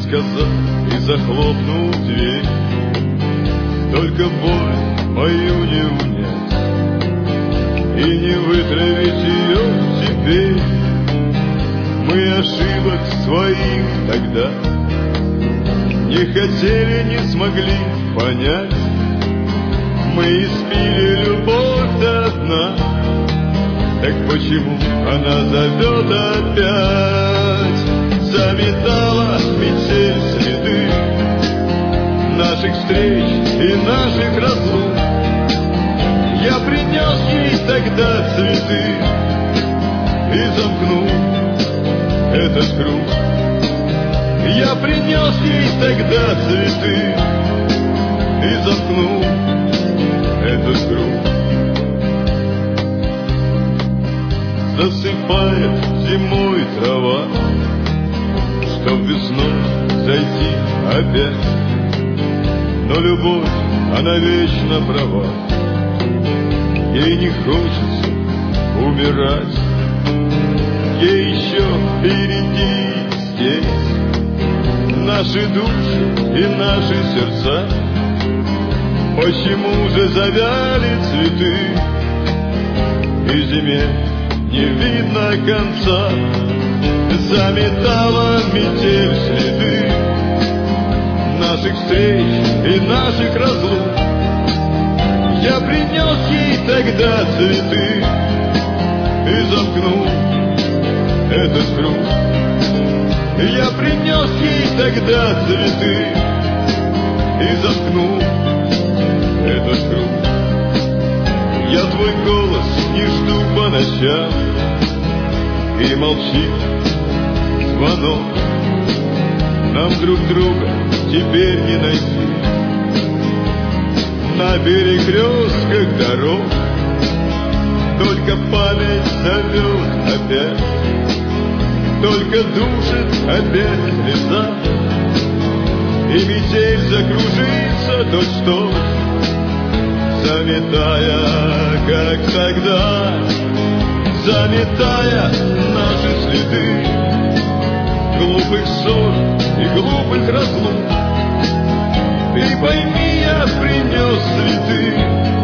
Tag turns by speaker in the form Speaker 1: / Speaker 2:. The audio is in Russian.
Speaker 1: сказал и захлопнул дверь. Только боль мою не унять и не вытравить ее теперь. Мы ошибок своих тогда не хотели, не смогли понять. Мы испили любовь до дна, так почему она зовет опять? Заметала метель следы наших встреч и наших разлук. Я принес ей тогда цветы и замкнул этот круг. Я принес ей тогда цветы и замкнул этот круг. Засыпает зимой трава, чтоб весной зайти опять. Но любовь, она вечно права, ей не хочется умирать. Ей еще впереди здесь наши души и наши сердца. Почему же завяли цветы и зиме не видно конца? Заметала метель следы наших встреч и наших разлук. Я принес ей тогда цветы и замкнул этот круг. Я принес ей тогда цветы и замкнул этот круг. Я твой голос не жду по ночам, и молчит звонок. Нам друг друга теперь не найти на перекрестках дорог. Только память зовет опять, только душит опять леса. И метель закружится точь-в-точь, заметая, как тогда, заметая наши следы глупых ссор и глупых разлук. Ты пойми, я принес цветы